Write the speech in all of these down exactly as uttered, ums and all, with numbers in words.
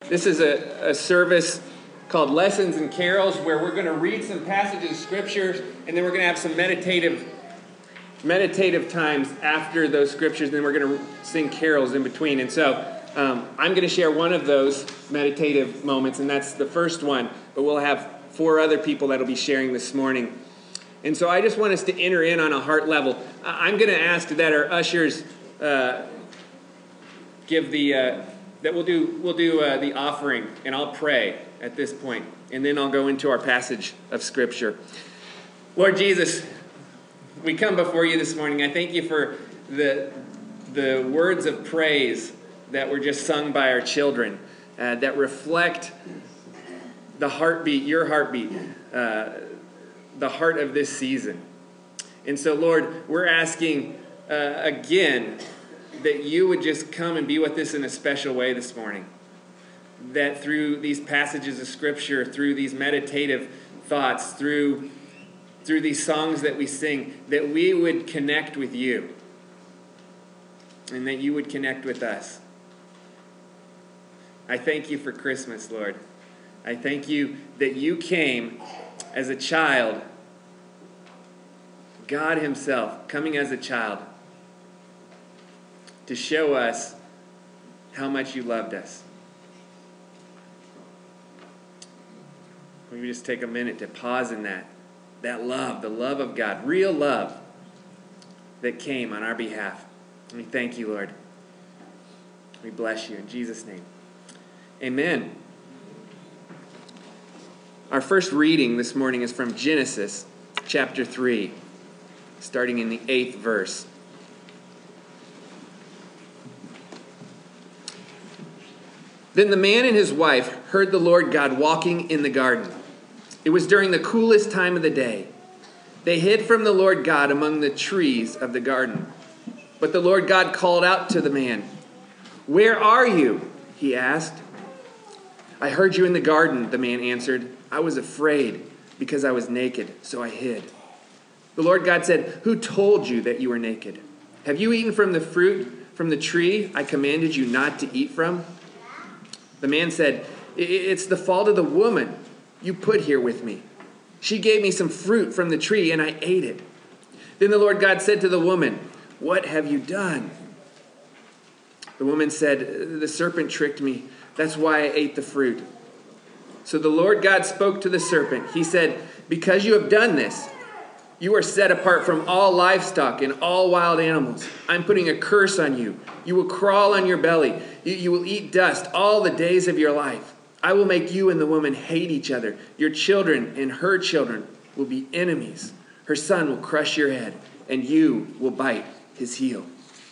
This is a, a service called Lessons and Carols, where we're going to read some passages of scriptures, and then we're going to have some meditative meditative times after those scriptures, and then we're going to sing carols in between. And so um, I'm going to share one of those meditative moments, and that's the first one, but we'll have four other people that will be sharing this morning. And so I just want us to enter in on a heart level. I'm going to ask that our ushers uh, give the uh, that we'll do we'll do uh, the offering, and I'll pray at this point, and then I'll go into our passage of Scripture. Lord Jesus, we come before you this morning. I thank you for the the words of praise that were just sung by our children uh, that reflect the heartbeat, your heartbeat, uh, the heart of this season. And so, Lord, we're asking uh, again that you would just come and be with us in a special way this morning. That through these passages of Scripture, through these meditative thoughts, through, through these songs that we sing, that we would connect with you. And that you would connect with us. I thank you for Christmas, Lord. I thank you that you came as a child, God himself coming as a child, to show us how much you loved us. We just take a minute to pause in that. That love, the love of God, real love that came on our behalf. And we thank you, Lord. We bless you in Jesus' name. Amen. Our first reading this morning is from Genesis chapter three, starting in the eighth verse. Then the man and his wife heard the Lord God walking in the garden. It was during the coolest time of the day. They hid from the Lord God among the trees of the garden. But the Lord God called out to the man. "Where are you?" he asked. "I heard you in the garden," the man answered. "I was afraid because I was naked, so I hid." The Lord God said, "Who told you that you were naked? Have you eaten from the fruit from the tree I commanded you not to eat from?" The man said, "It's the fault of the woman you put here with me. She gave me some fruit from the tree and I ate it." Then the Lord God said to the woman, "What have you done?" The woman said, "The serpent tricked me. That's why I ate the fruit." So the Lord God spoke to the serpent. He said, "Because you have done this, you are set apart from all livestock and all wild animals. I'm putting a curse on you. You will crawl on your belly. You, you will eat dust all the days of your life. I will make you and the woman hate each other. Your children and her children will be enemies. Her son will crush your head, and you will bite his heel."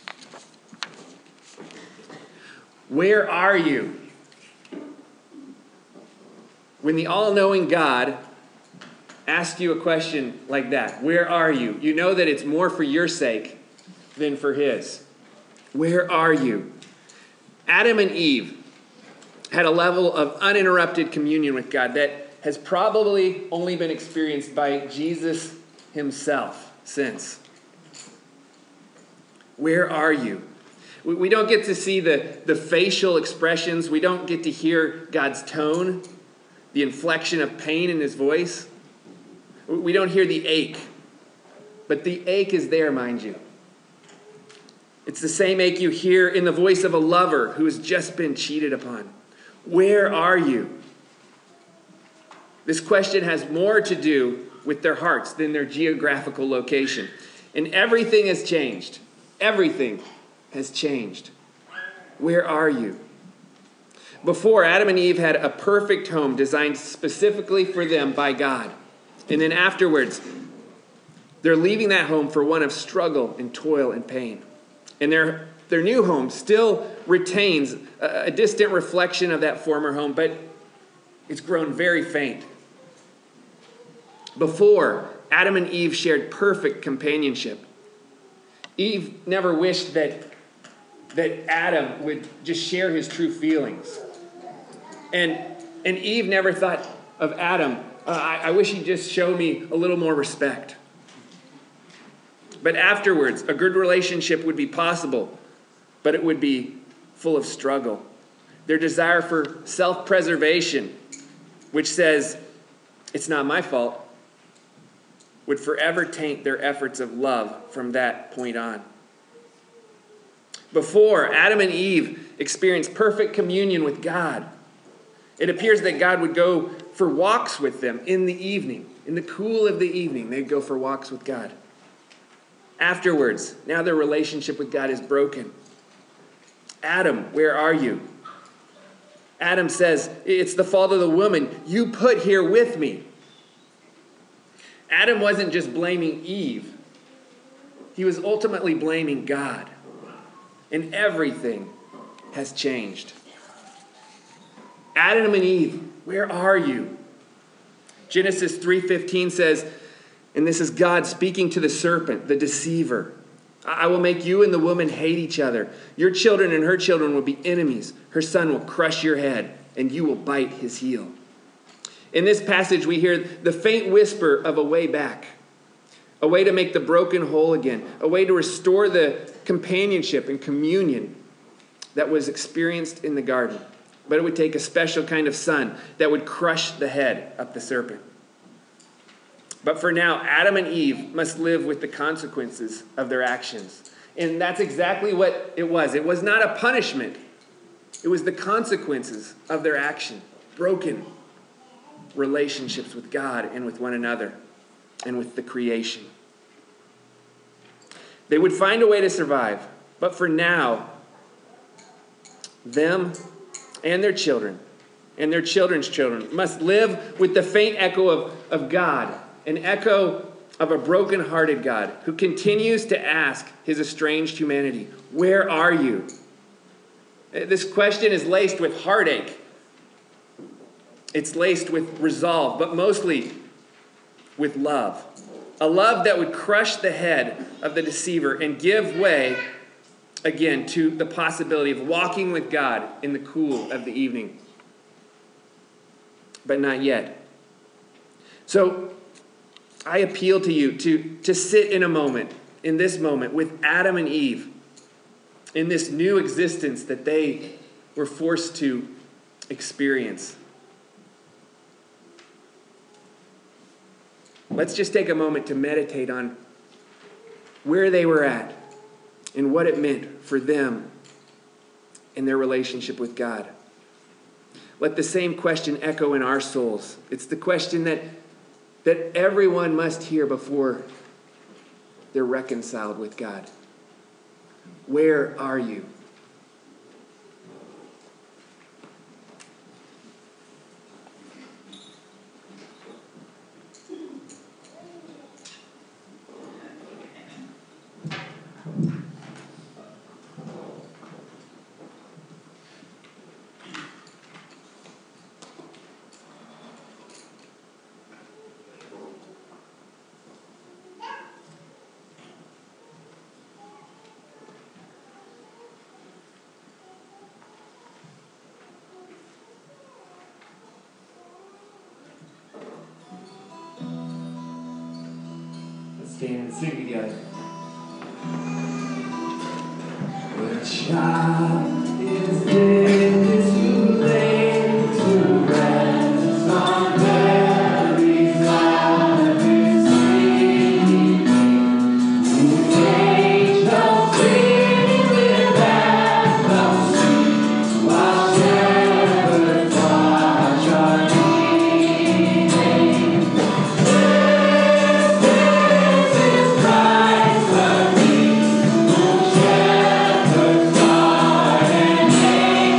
Where are you? When the all-knowing God asks you a question like that, where are you? You know that it's more for your sake than for his. Where are you? Adam and Eve had a level of uninterrupted communion with God that has probably only been experienced by Jesus himself since. Where are you? We, we don't get to see the, the facial expressions. We don't get to hear God's tone, the inflection of pain in his voice. We don't hear the ache, but the ache is there, mind you. It's the same ache you hear in the voice of a lover who has just been cheated upon. Where are you? This question has more to do with their hearts than their geographical location. And everything has changed. Everything has changed. Where are you? Before, Adam and Eve had a perfect home designed specifically for them by God. And then afterwards, they're leaving that home for one of struggle and toil and pain. And their, their new home still retains a, a distant reflection of that former home, but it's grown very faint. Before, Adam and Eve shared perfect companionship. Eve never wished that, that Adam would just share his true feelings. And, and Eve never thought of Adam, uh, I, I wish he'd just show me a little more respect. But afterwards, a good relationship would be possible, but it would be full of struggle. their desire for self-preservation, which says, it's not my fault, would forever taint their efforts of love from that point on. Before, Adam and Eve experienced perfect communion with God. It appears that God would go for walks with them in the evening. In the cool of the evening, they'd go for walks with God. Afterwards, now their relationship with God is broken. Adam, where are you? Adam says, it's the fault of the woman you put here with me. Adam wasn't just blaming Eve. He was ultimately blaming God. And everything has changed. Adam and Eve, where are you? Genesis three fifteen says, and this is God speaking to the serpent, the deceiver. I will make you and the woman hate each other. Your children and her children will be enemies. Her son will crush your head, and you will bite his heel. In this passage, we hear the faint whisper of a way back, a way to make the broken whole again, a way to restore the companionship and communion that was experienced in the garden. But it would take a special kind of son that would crush the head of the serpent. But for now, Adam and Eve must live with the consequences of their actions. And that's exactly what it was. It was not a punishment. It was the consequences of their action. Broken relationships with God and with one another and with the creation. They would find a way to survive. But for now, them and their children and their children's children must live with the faint echo of, of God, an echo of a broken-hearted God who continues to ask his estranged humanity, where are you? This question is laced with heartache. It's laced with resolve, but mostly with love. A love that would crush the head of the deceiver and give way, again, to the possibility of walking with God in the cool of the evening. But not yet. So I appeal to you to, to sit in a moment, in this moment, with Adam and Eve, in this new existence that they were forced to experience. Let's just take a moment to meditate on where they were at and what it meant for them in their relationship with God. Let the same question echo in our souls. It's the question that, that everyone must hear before they're reconciled with God. Where are you? Stand and sing together. The child is dead to lay to rest on Mary's lap is sleeping. Whose angels sing with ecstasy while shepherds watch our Christ the King, whom shepherds guard and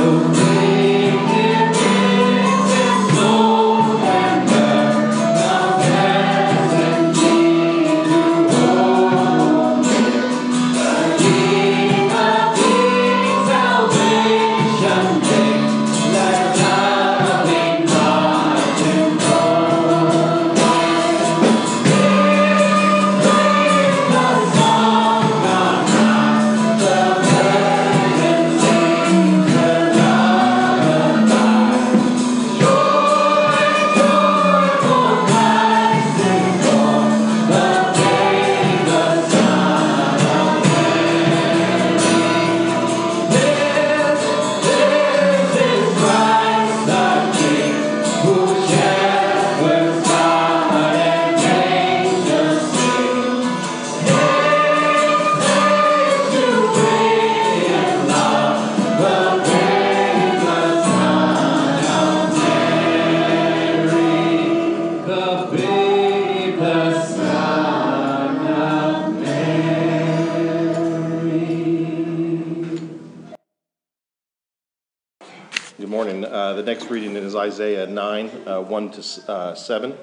Good morning. Uh, the next reading is Isaiah nine, uh, one to uh, seven.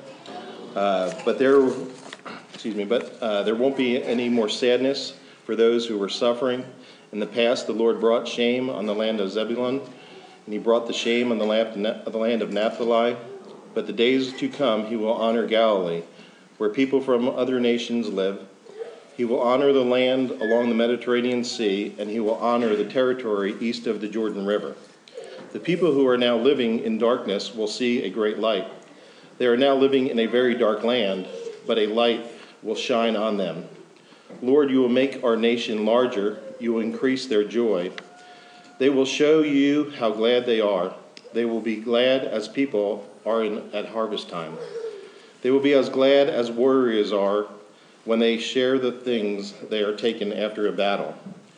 Uh, but there, excuse me, but uh, there won't be any more sadness for those who were suffering. In the past, the Lord brought shame on the land of Zebulun, and he brought the shame on the land of Naphtali. But the days to come, he will honor Galilee, where people from other nations live. He will honor the land along the Mediterranean Sea, and he will honor the territory east of the Jordan River. The people who are now living in darkness will see a great light. They are now living in a very dark land, but a light will shine on them. Lord, you will make our nation larger. You will increase their joy. They will show you how glad they are. They will be glad as people are in, at harvest time. They will be as glad as warriors are when they share the things they are taken after a battle.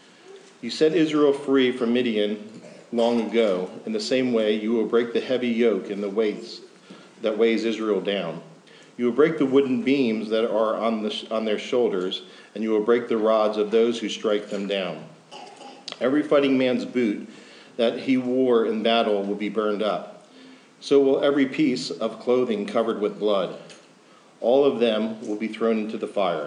You set Israel free from Midian long ago. In the same way, you will break the heavy yoke and the weights that weighs Israel down. You will break the wooden beams that are on, the, on their shoulders, and you will break the rods of those who strike them down. Every fighting man's boot that he wore in battle will be burned up. So will every piece of clothing covered with blood. All of them will be thrown into the fire.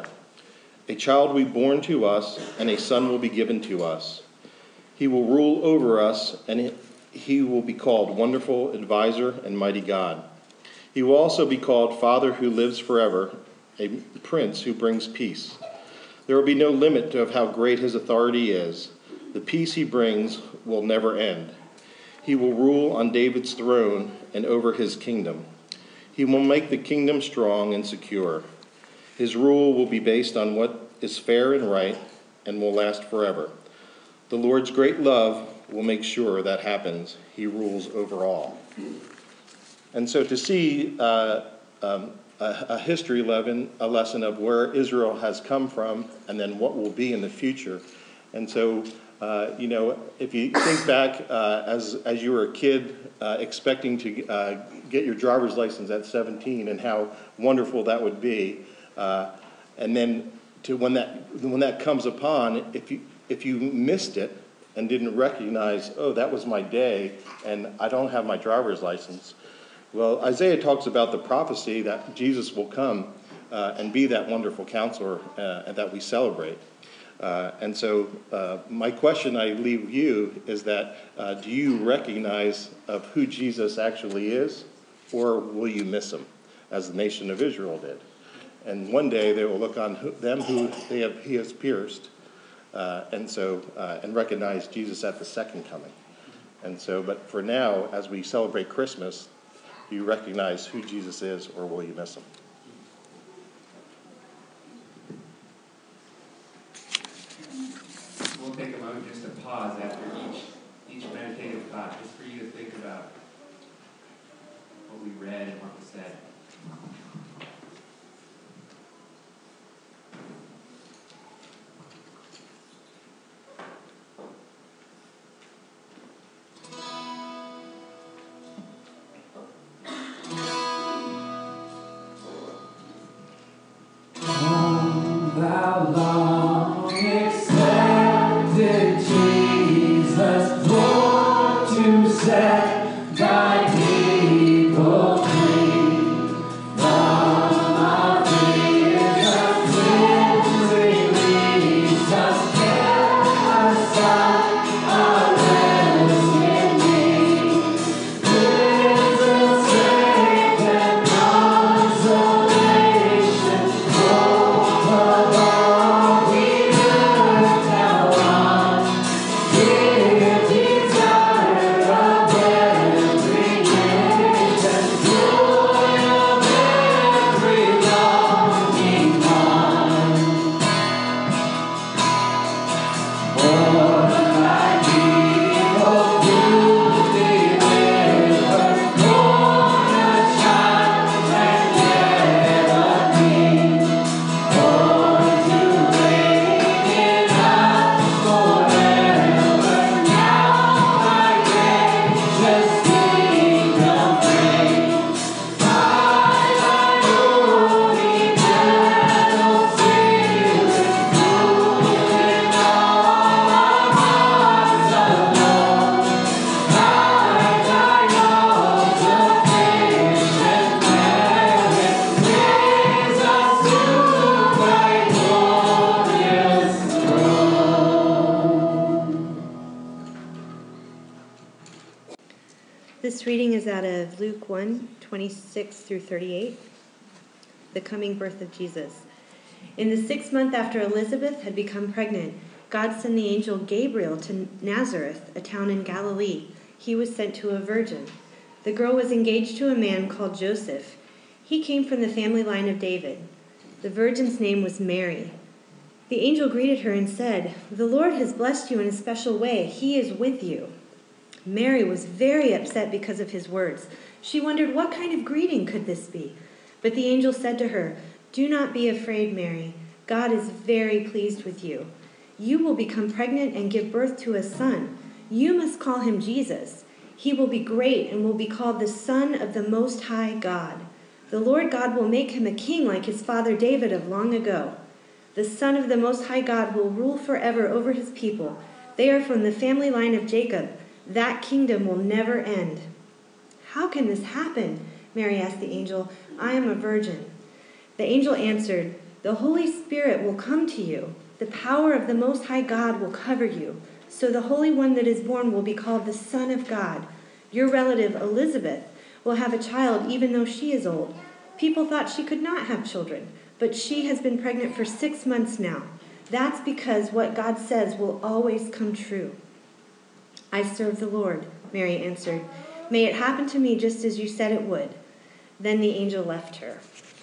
A child will be born to us, and a son will be given to us. He will rule over us, and he will be called Wonderful Advisor and Mighty God. He will also be called Father who lives forever, a Prince who brings peace. There will be no limit to how great his authority is. The peace he brings will never end. He will rule on David's throne and over his kingdom. He will make the kingdom strong and secure. His rule will be based on what is fair and right and will last forever. The Lord's great love will make sure that happens. He rules over all. And so to see uh, um, a, a history lesson, a lesson of where Israel has come from and then what will be in the future. And so, uh, you know, if you think back uh, as, as you were a kid uh, expecting to uh, get your driver's license at seventeen and how wonderful that would be, uh, and then to when that when that comes upon, if you If you missed it and didn't recognize, oh, that was my day, and I don't have my driver's license. Well, Isaiah talks about the prophecy that Jesus will come uh, and be that wonderful counselor uh, that we celebrate. Uh, and so uh, my question I leave you is that, uh, do you recognize of who Jesus actually is, or will you miss him, as the nation of Israel did? And one day they will look on who, them who they have, he has pierced, Uh, and so, uh, and recognize Jesus at the second coming. And so, but for now, as we celebrate Christmas, do you recognize who Jesus is, or will you miss him? We'll take a moment just to pause after each each meditative thought, just for you to think about what we read and what was said. Thou long expected Jesus, born to set thy people free from our fears of sin. Release us, bear us out, our rest in thee. Give the strength and consolation, hope of all we earth now on. Give desire of every nation, joy of every longing heart. For thy people to deliver, born a child and yet a king, born to reign in us forever. Now thy gracious kingdom reigns by thy own eternal Spirit, ruling all our hearts alone. By thy altar patient merit, raise us to thy glorious This reading is out of Luke one, twenty-six through thirty-eight, the coming birth of Jesus. In the sixth month after Elizabeth had become pregnant, God sent the angel Gabriel to Nazareth, a town in Galilee. He was sent to a virgin. The girl was engaged to a man called Joseph. He came from the family line of David. The virgin's name was Mary. The angel greeted her and said, "The Lord has blessed you in a special way. He is with you." Mary was very upset because of his words. She wondered what kind of greeting could this be. But the angel said to her, "Do not be afraid, Mary. God is very pleased with you. You will become pregnant and give birth to a son. You must call him Jesus. He will be great and will be called the Son of the Most High God. The Lord God will make him a king like his father David of long ago. The Son of the Most High God will rule forever over his people. They are from the family line of Jacob. That kingdom will never end." "How can this happen?" Mary asked the angel. "I am a virgin." The angel answered, "The Holy Spirit will come to you. The power of the Most High God will cover you. So the Holy One that is born will be called the Son of God. Your relative Elizabeth will have a child even though she is old. People thought she could not have children, but she has been pregnant for six months now. That's because what God says will always come true." "I serve the Lord," Mary answered. "May it happen to me just as you said it would." Then the angel left her.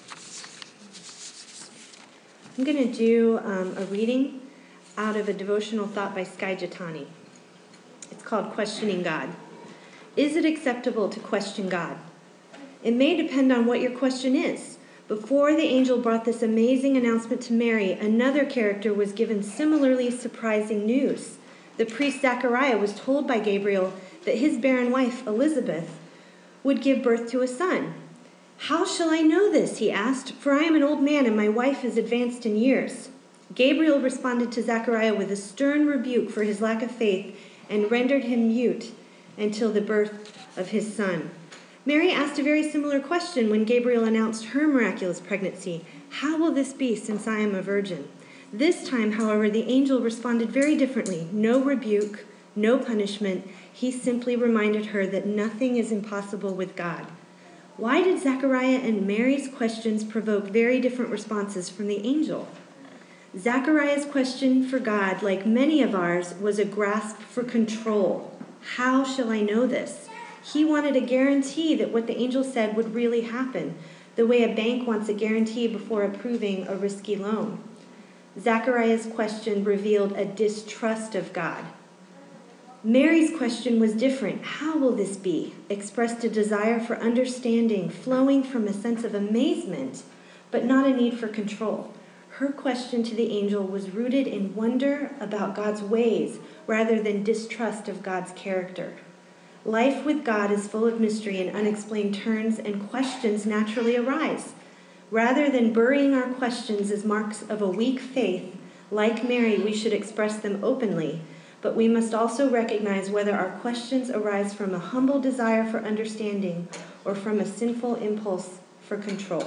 I'm going to do um, a reading out of a devotional thought by Skye Jethani. It's called Questioning God. Is it acceptable to question God? It may depend on what your question is. Before the angel brought this amazing announcement to Mary, another character was given similarly surprising news. The priest Zechariah was told by Gabriel that his barren wife, Elizabeth, would give birth to a son. "How shall I know this?" he asked, "for I am an old man and my wife is advanced in years." Gabriel responded to Zechariah with a stern rebuke for his lack of faith and rendered him mute until the birth of his son. Mary asked a very similar question when Gabriel announced her miraculous pregnancy. "How will this be since I am a virgin?" This time, however, the angel responded very differently. No rebuke, no punishment. He simply reminded her that nothing is impossible with God. Why did Zechariah and Mary's questions provoke very different responses from the angel? Zechariah's question for God, like many of ours, was a grasp for control. How shall I know this? He wanted a guarantee that what the angel said would really happen, the way a bank wants a guarantee before approving a risky loan. Zechariah's question revealed a distrust of God. Mary's question was different. How will this be? Expressed a desire for understanding, flowing from a sense of amazement, but not a need for control. Her question to the angel was rooted in wonder about God's ways rather than distrust of God's character. Life with God is full of mystery and unexplained turns, and questions naturally arise. Rather than burying our questions as marks of a weak faith, like Mary, we should express them openly. but we must also recognize whether our questions arise from a humble desire for understanding or from a sinful impulse for control.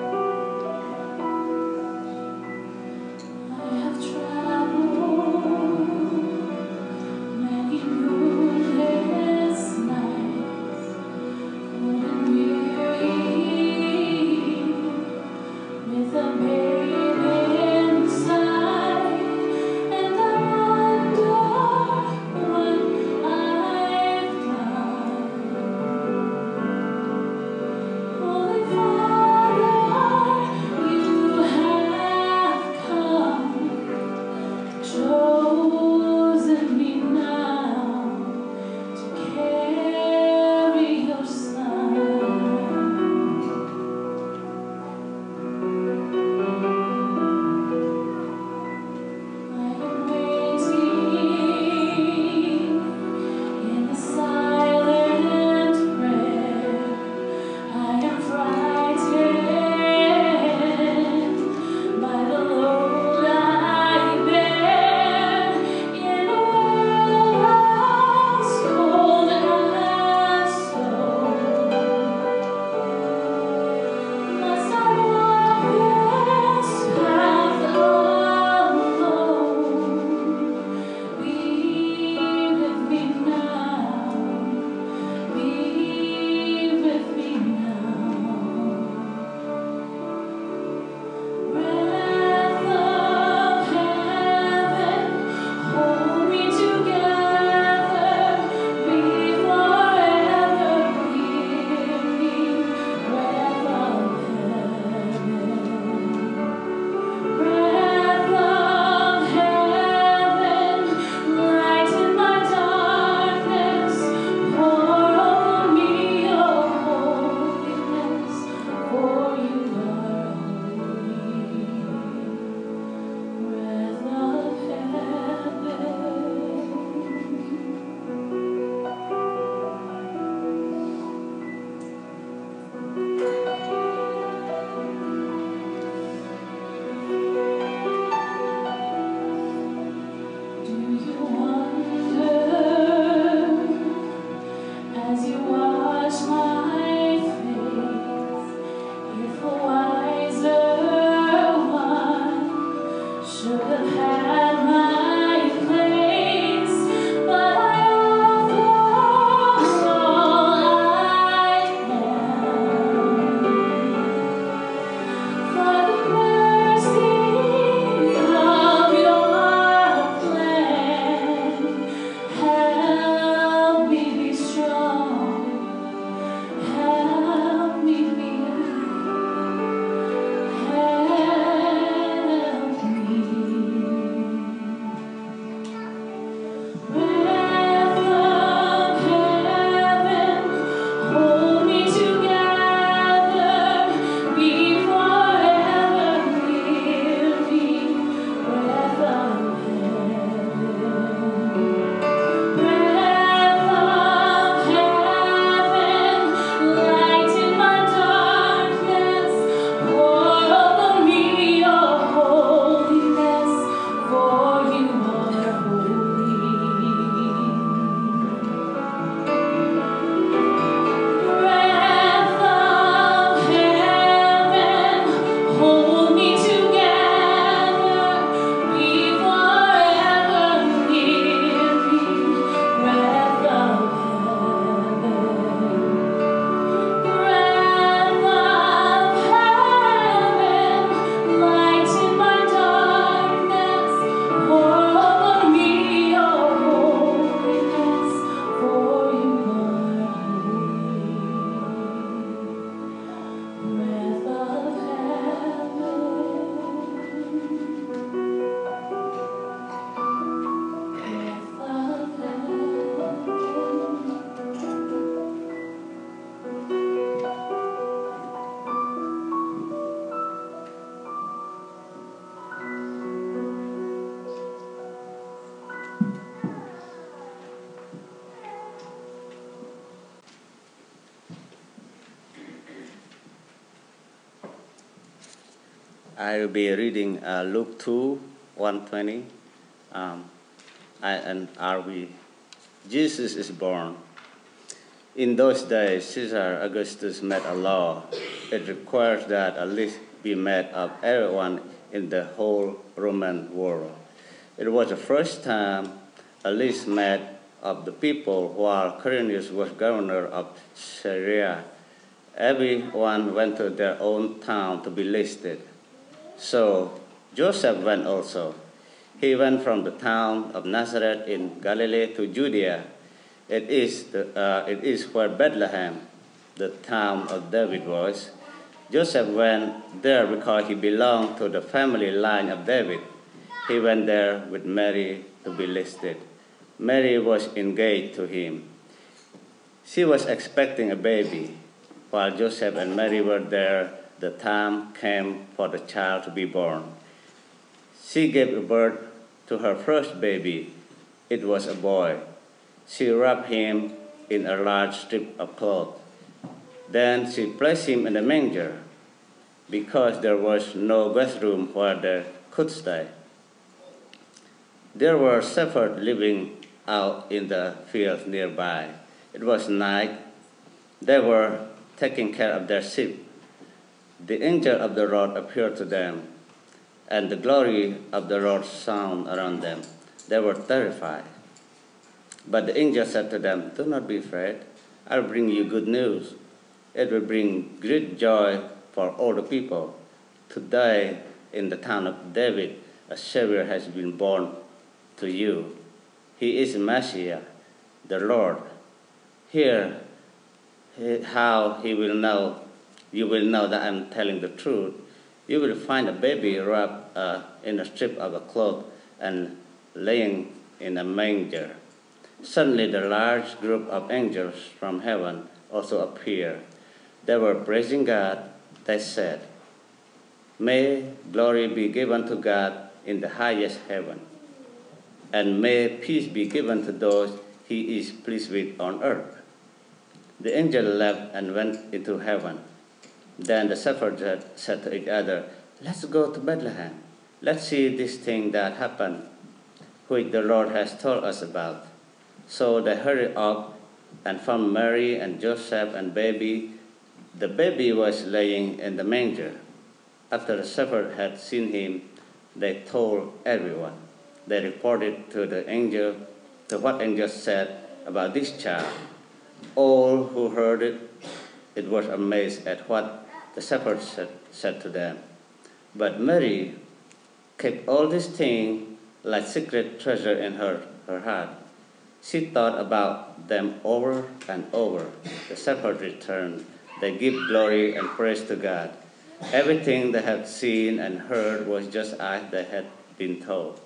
I have traveled I will be reading uh, Luke two, one twenty. Um, I, and are we? Jesus is born. In those days, Caesar Augustus made a law. It requires that a list be made of everyone in the whole Roman world. It was the first time a list made of the people while Quirinius was governor of Syria. Everyone went to their own town to be listed. So Joseph went also. He went from the town of Nazareth in Galilee to Judea. It is, the, uh, it is where Bethlehem, the town of David, was. Joseph went there because he belonged to the family line of David. He went there with Mary to be listed. Mary was engaged to him. She was expecting a baby. While Joseph and Mary were there, the time came for the child to be born. She gave birth to her first baby. It was a boy. She wrapped him in a large strip of cloth. Then she placed him in a manger because there was no guest room where they could stay. There were shepherds living out in the fields nearby. It was night. They were taking care of their sheep. The angel of the Lord appeared to them, and the glory of the Lord shone around them. They were terrified. But the angel said to them, "Do not be afraid. I'll bring you good news. It will bring great joy for all the people. Today, in the town of David, a Savior has been born to you. He is Messiah, the Lord. Hear how he will know, you will know that I'm telling the truth. You will find a baby wrapped uh, in a strip of a cloth and laying in a manger." Suddenly, the large group of angels from heaven also appeared. They were praising God. They said, "May glory be given to God in the highest heaven, and may peace be given to those he is pleased with on earth." The angel left and went into heaven. Then the shepherds said to each other, "Let's go to Bethlehem. Let's see this thing that happened, which the Lord has told us about." So they hurried up and found Mary and Joseph and baby. The baby was laying in the manger. After the shepherds had seen him, they told everyone. They reported to the angel, to what angel said about this child. All who heard it, it was amazed at what the shepherds said, said to them. But Mary kept all these things like secret treasure in her, her heart. She thought about them over and over. The shepherds returned. They give glory and praise to God. Everything they had seen and heard was just as they had been told.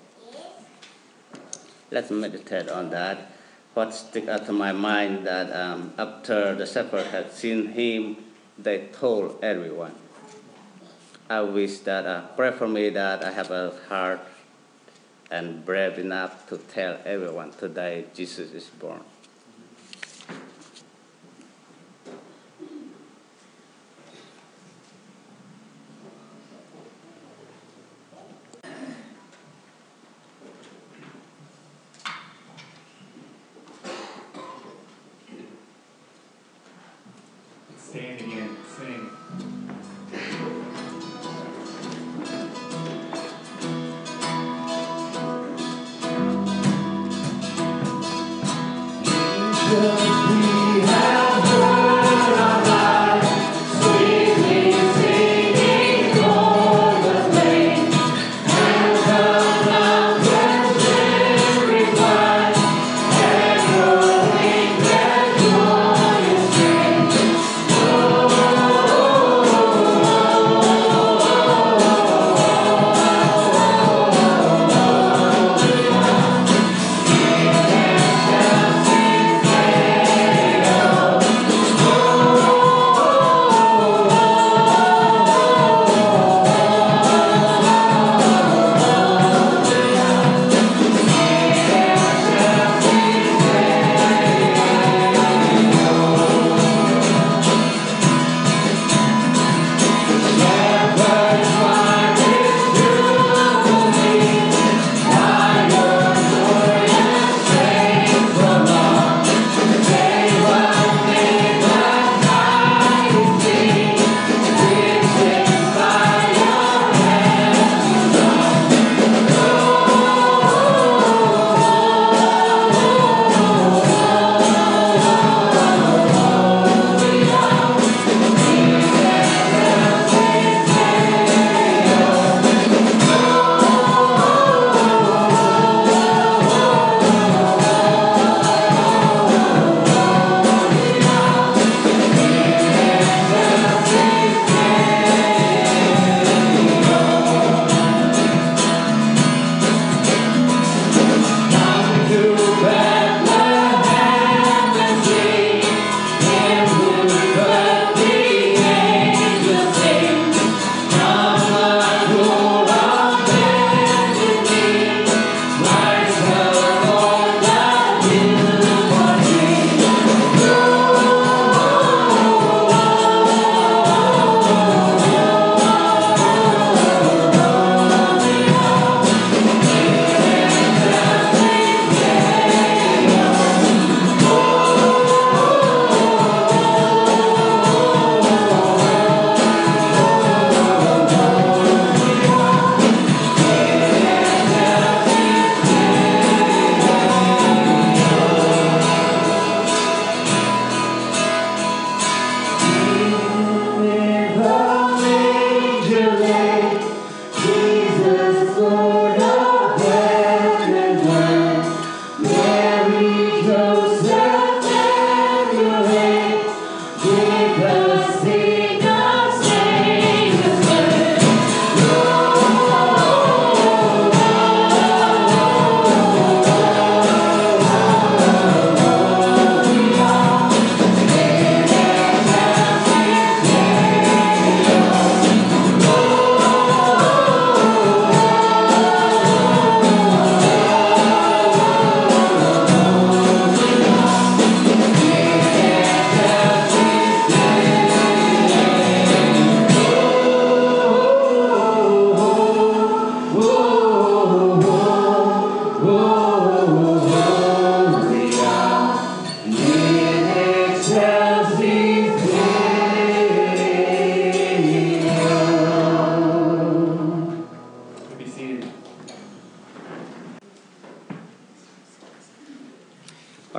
Let's meditate on that. What stuck out to my mind that um, after the shepherd had seen him, they told everyone. I wish that, uh, pray for me that I have a heart and brave enough to tell everyone today Jesus is born. Stand again, sing. Just we have heard our life, sweetly singing o'er the plain, and the mountains in reply, echoing their joyous strain.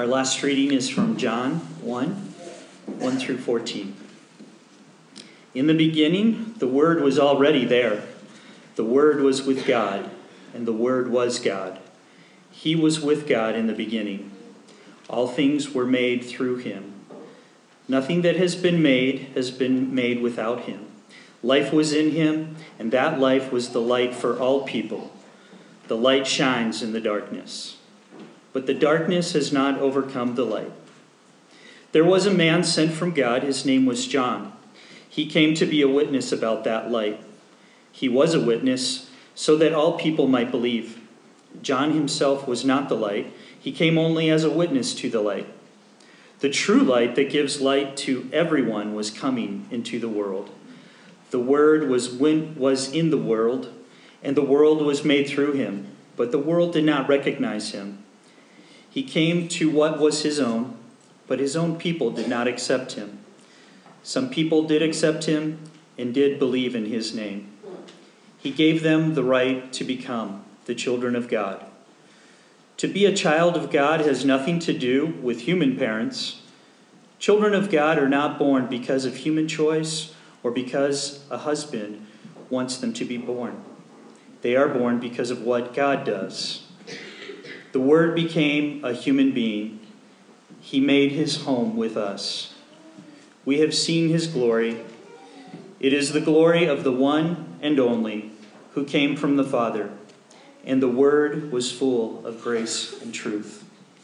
Our last reading is from John one, one through fourteen. In the beginning, the Word was already there. The Word was with God, and the Word was God. He was with God in the beginning. All things were made through him. Nothing that has been made has been made without him. Life was in him, and that life was the light for all people. The light shines in the darkness, but the darkness has not overcome the light. There was a man sent from God. His name was John. He came to be a witness about that light. He was a witness so that all people might believe. John himself was not the light. He came only as a witness to the light. The true light that gives light to everyone was coming into the world. The Word was, when, was in the world, and the world was made through him, but the world did not recognize him. He came to what was his own, but his own people did not accept him. Some people did accept him and did believe in his name. He gave them the right to become the children of God. To be a child of God has nothing to do with human parents. Children of God are not born because of human choice or because a husband wants them to be born. They are born because of what God does. The Word became a human being. He made his home with us. We have seen his glory. It is the glory of the one and only who came from the Father, and the Word was full of grace and truth.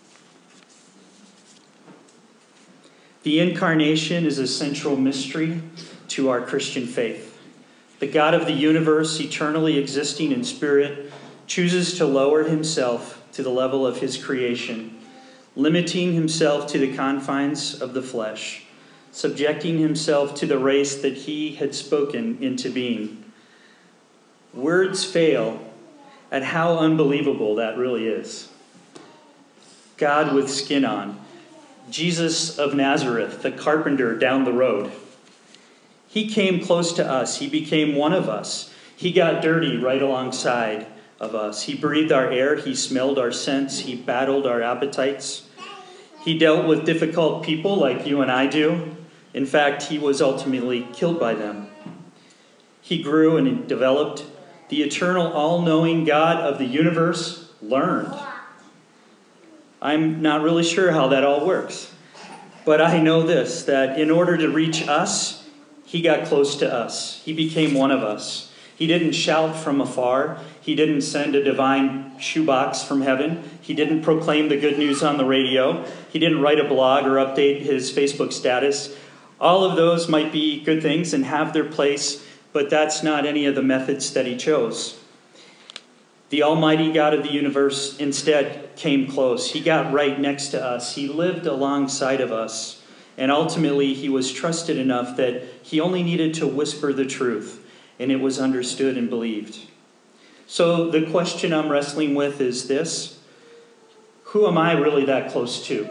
The Incarnation is a central mystery to our Christian faith. The God of the universe, eternally existing in spirit, chooses to lower himself to the level of his creation, limiting himself to the confines of the flesh, subjecting himself to the race that he had spoken into being. Words fail at how unbelievable that really is. God with skin on. Jesus of Nazareth, the carpenter down the road. He came close to us. He became one of us. He got dirty right alongside of us. He breathed our air. He smelled our scents. He battled our appetites. He dealt with difficult people like you and I do. In fact, he was ultimately killed by them. He grew and he developed. The eternal, all-knowing God of the universe learned. I'm not really sure how that all works. But I know this, that in order to reach us, he got close to us. He became one of us. He didn't shout from afar. He didn't send a divine shoebox from heaven. He didn't proclaim the good news on the radio. He didn't write a blog or update his Facebook status. All of those might be good things and have their place, but that's not any of the methods that he chose. The Almighty God of the universe instead came close. He got right next to us. He lived alongside of us. And ultimately, he was trusted enough that he only needed to whisper the truth, and it was understood and believed. So the question I'm wrestling with is this: who am I really that close to?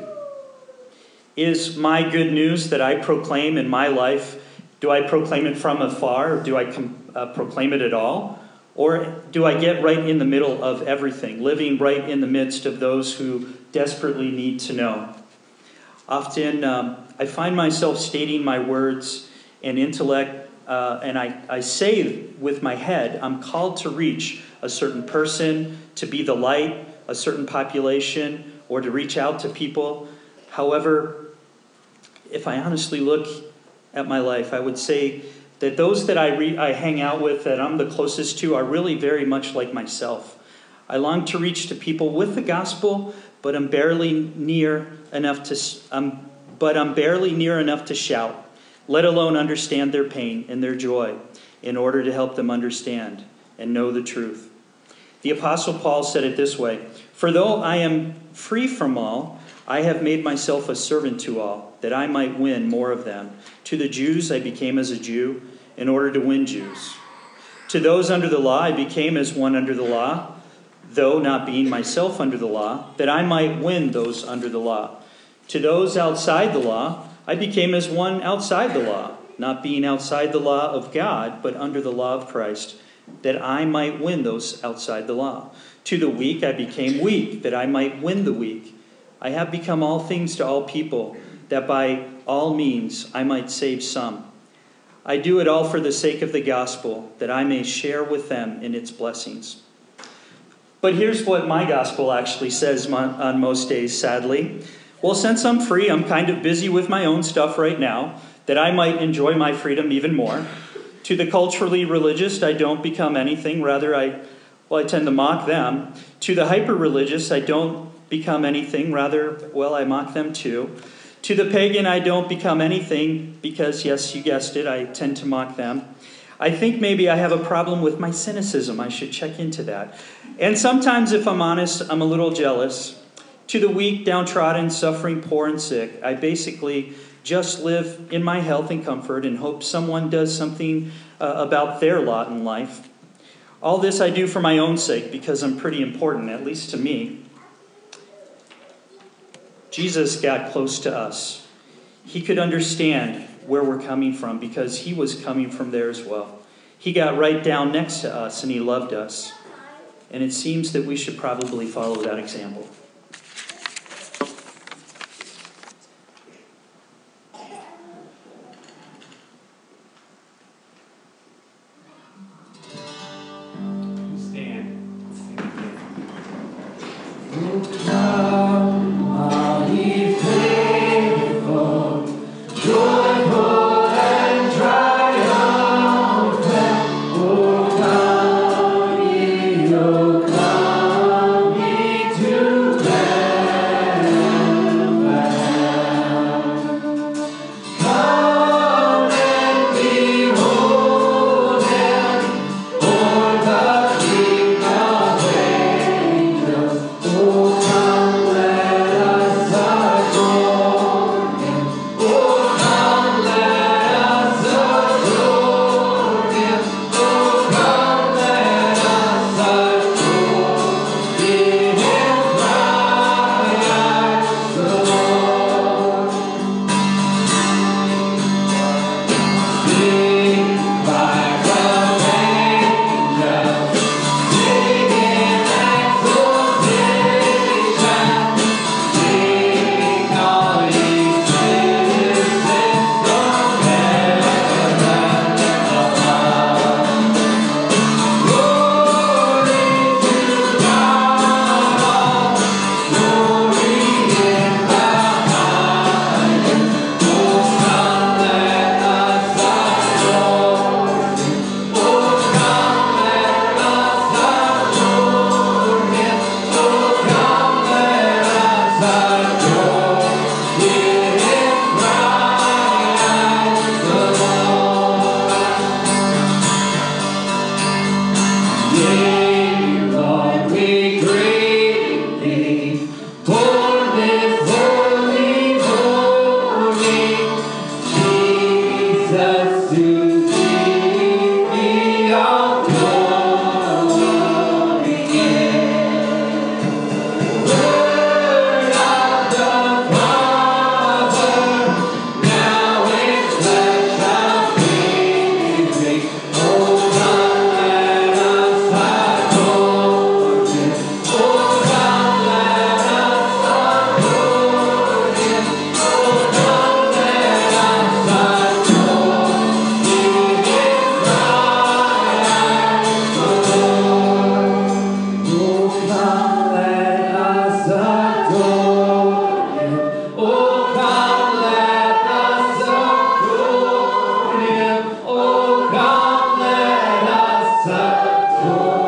Is my good news that I proclaim in my life, do I proclaim it from afar, or do I com- uh, proclaim it at all? Or do I get right in the middle of everything, living right in the midst of those who desperately need to know? Often um, I find myself stating my words and intellect, uh, and I, I say with my head, I'm called to reach a certain person, to be the light, a certain population, or to reach out to people. However, if I honestly look at my life, I would say that those that I, re- I hang out with, that I'm the closest to, are really very much like myself. I long to reach to people with the gospel, but I'm barely near enough to, um, but I'm barely near enough to shout, let alone understand their pain and their joy, in order to help them understand and know the truth. The Apostle Paul said it this way: "For though I am free from all, I have made myself a servant to all, that I might win more of them. To the Jews I became as a Jew, in order to win Jews. To those under the law I became as one under the law, though not being myself under the law, that I might win those under the law. To those outside the law I became as one outside the law, not being outside the law of God, but under the law of Christ, that I might win those outside the law. To the weak I became weak, that I might win the weak. I have become all things to all people, that by all means I might save some. I do it all for the sake of the gospel, that I may share with them in its blessings. But here's what my gospel actually says on most days, sadly. Well, since I'm free, I'm kind of busy with my own stuff right now, that I might enjoy my freedom even more. To the culturally religious, I don't become anything. Rather, I, well, I tend to mock them. To the hyper-religious, I don't become anything. Rather, well, I mock them too. To the pagan, I don't become anything because, yes, you guessed it, I tend to mock them. I think maybe I have a problem with my cynicism. I should check into that. And sometimes, if I'm honest, I'm a little jealous. To the weak, downtrodden, suffering, poor, and sick, I basically just live in my health and comfort and hope someone does something uh, about their lot in life. All this I do for my own sake because I'm pretty important, at least to me. Jesus got close to us. He could understand where we're coming from because he was coming from there as well. He got right down next to us and he loved us. And it seems that we should probably follow that example. Oh,